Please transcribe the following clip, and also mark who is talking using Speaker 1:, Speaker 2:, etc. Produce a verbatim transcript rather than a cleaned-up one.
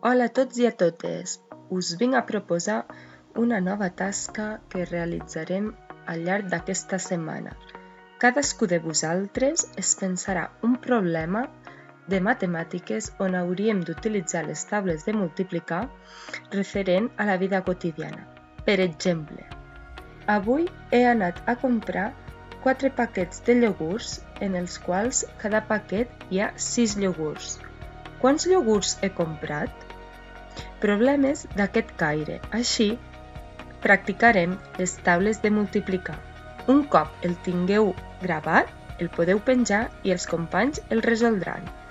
Speaker 1: Hola a tots i a totes! Us vinc a proposar una nova tasca que realitzarem al llarg d'aquesta setmana. Cadascú de vosaltres es pensarà un problema de matemàtiques on hauríem d'utilitzar les taules de multiplicar referent a la vida quotidiana. Per exemple, avui he anat a comprar quatre paquets de iogurts en els quals cada paquet hi ha sis iogurts. Quants iogurts he comprat? Problemes d'aquest caire. Així, practicarem les taules de multiplicar. Un cop el tingueu gravat, el podeu penjar i els companys el resoldran.